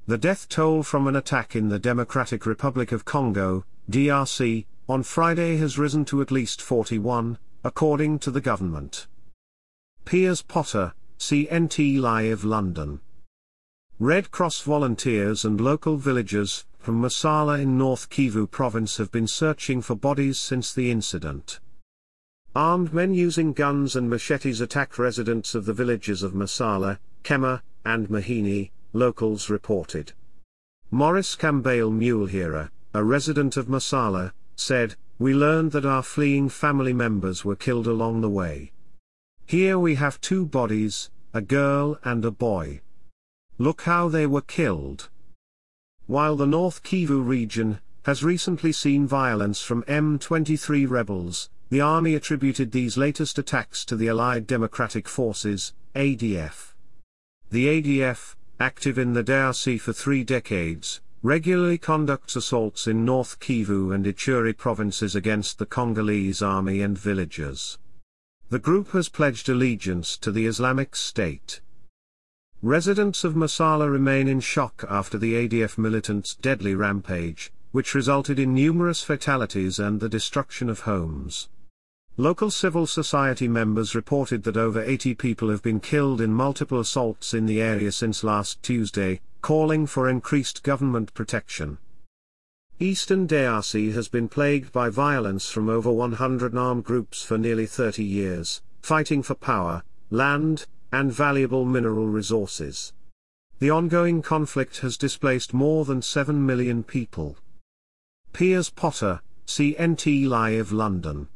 The death toll from an attack in the Democratic Republic of Congo, DRC, on Friday has risen to at least 41, according to the government. Piers Potter, CNT Live London. Red Cross volunteers and local villagers from Masala in North Kivu province have been searching for bodies since the incident. Armed men using guns and machetes attacked residents of the villages of Masala, Kema, and Mahini, locals reported. Maurice Cambale Mulehira, a resident of Masala, said, "We learned that our fleeing family members were killed along the way. Here we have two bodies, a girl and a boy. Look how they were killed." While the North Kivu region has recently seen violence from M23 rebels, the army attributed these latest attacks to the Allied Democratic Forces, ADF. The ADF, active in the DRC for 3 decades, regularly conducts assaults in North Kivu and Ituri provinces against the Congolese army and villagers. The group has pledged allegiance to the Islamic State. Residents of Masala remain in shock after the ADF militants' deadly rampage, which resulted in numerous fatalities and the destruction of homes. Local civil society members reported that over 80 people have been killed in multiple assaults in the area since last Tuesday, calling for increased government protection. Eastern DRC has been plagued by violence from over 100 armed groups for nearly 30 years, fighting for power, land, and valuable mineral resources. The ongoing conflict has displaced more than 7 million people. Piers Potter, CNT Live London.